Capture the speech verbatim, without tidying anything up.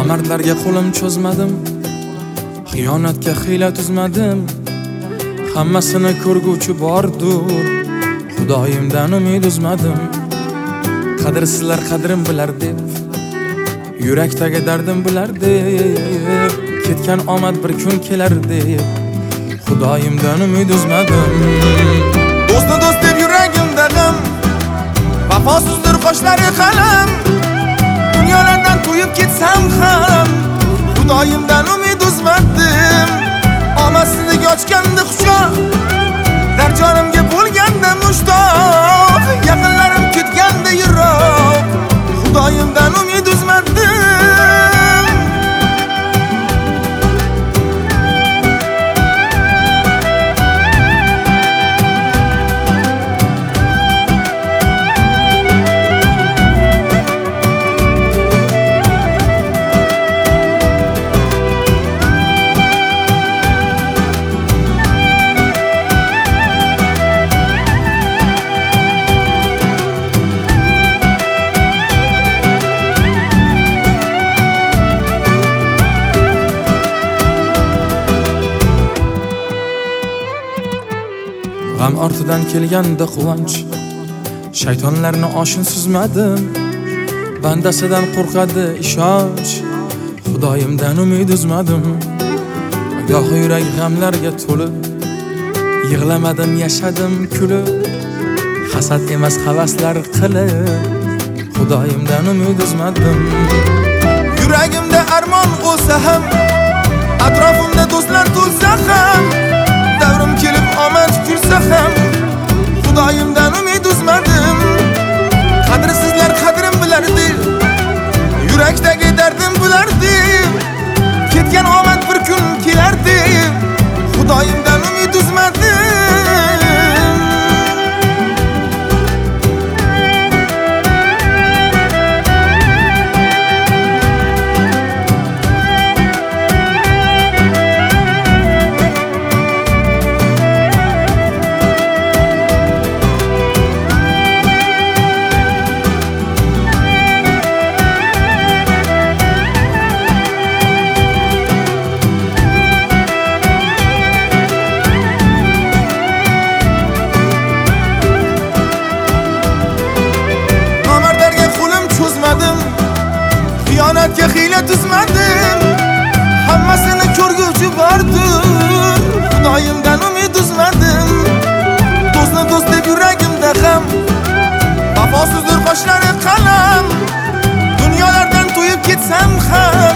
Nomardlarga qo'lim cho'zmadim, xiyonatga hiyla tuzmadim. Hammasini ko'rguvchi bordur, Xudoyimdan umid uzmadim. Qadrsizlar qadrim bilar deb, yurakdagi dardim bilar deb, ketgan omad bir kun kelar deb, Xudoyimdan umid uzmadim. Do'stni do'st deb yuragimda g'am, vafosizdir qoshlari qalam. Dunyolardan to'yib ketsam ham, Xudoyimdan umid uzmadim. Omadsizlik ochganda quchoq, dar jonimga bo'lganda mushtoq, yaqinlarim ketganda yiroq, Xudoyimdan umid uzmadim. G'am ortidan kelganda quvonch, shaytonlarni oshin suzmadim. Bandasidan qo'rqadi ishonch, Xudoyimdan umid uzmadim. Goh yurak g'amlarga to'lib, yig'lamadim, yashadim kulib. Hasad emas havaslar qilib, Xudoyimdan umid uzmadim. Yuragimda armon bo'lsa ham, atrofimda do'stlar to'lsa ham, davrim kelib omad kulsa ham, Xudoyimdan umid uzmadim. Qadrsizlar qadrim bilardi, yurakdagi dardim bilardi. Ketgan omad bir kun kelardi, Xudoyimdan umid uzmadim. Xiyonatga hiyla tuzmadim, hammasini ko'rguvchi bordur, Xudoyimdan umid uzmadim. Do'stni do'st deb yuragimda g'am, vafosizdir qoshlari qalam. Dunyolardan to'yib ketsam ham,